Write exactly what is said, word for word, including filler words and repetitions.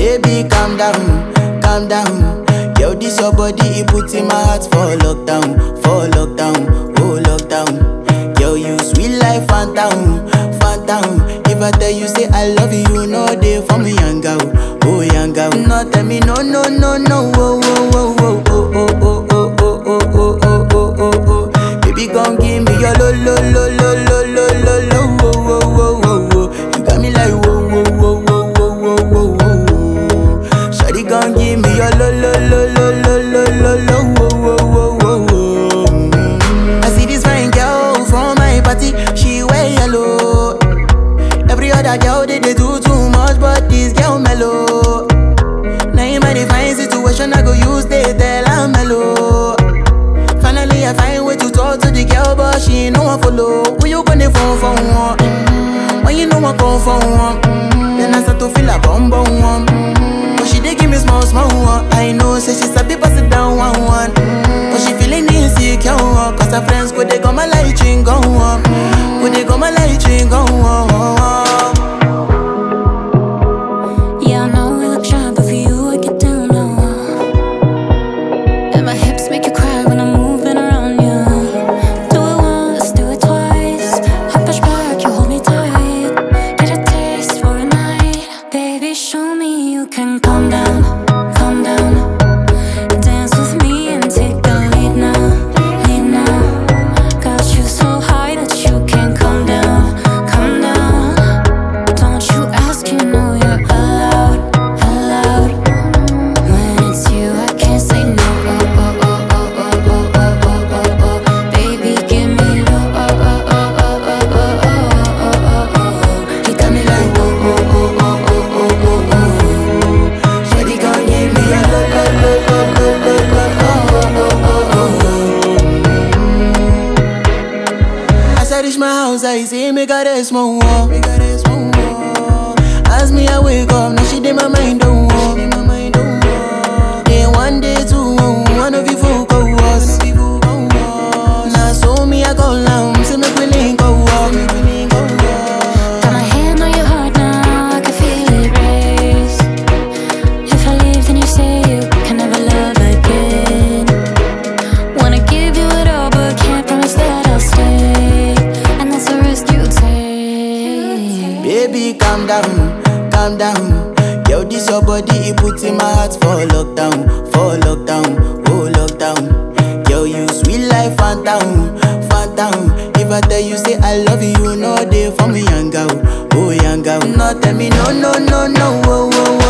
Baby, calm down, calm down. Yo, this your body, it puts in my heart for lockdown, for lockdown, oh lockdown. Yo, you sweet life, phantom, phantom. If I tell you say I love you, you know they for me, young girl, oh young girl. No, tell me no, no, no, no, oh, oh, oh, oh, oh, oh, oh, oh, oh, oh, oh, oh, oh, oh. Baby, gon' give me your lo, lo, lo, lo, lo, lo, lo, lo, oh, oh, oh, oh, oh. You got me like whoa, whoa, whoa, whoa, whoa, whoa, whoa, whoa. Shawty gon' give me your lo, lo, lo, lo, lo, lo, lo, lo, oh, oh, oh, oh, oh. I see this fine girl from my party, she wear yellow. Every other girl they, they do too much, but this girl mellow. Now in my fine situation, I go use they tell I'm mellow. Finally I find way to talk to the girl, but she ain't no one follow. Who you gonna phone for one? Mm-hmm. When you know I come for one, mm-hmm. Then I start to feel a bum bum one. Mm-hmm. But she dey give me small small one. I know say she sabi pass it down one one. Mm-hmm. But she feeling insecure, cause her friends go they go my light ring go on. Go they go my light ring go on. I say make her rest more, make her rest more. As me I wake up, now she dey my mind don't walk. Day one, day two, one of you folk go us. Now so me I call now, say make we link go walk. Got my hand on your heart now, I can feel it race. If I leave, then you say you can never love again. Wanna give you it all, but can't promise that I'll stay. Baby, calm down, calm down. Yo, this your body, it puts in my heart for lockdown, for lockdown, oh lockdown. Yo, you sweet life, phantom, phantom. If I tell you say I love you, you know they for me, young girl, oh young girl. No, tell me no, no, no, no, oh, oh, oh.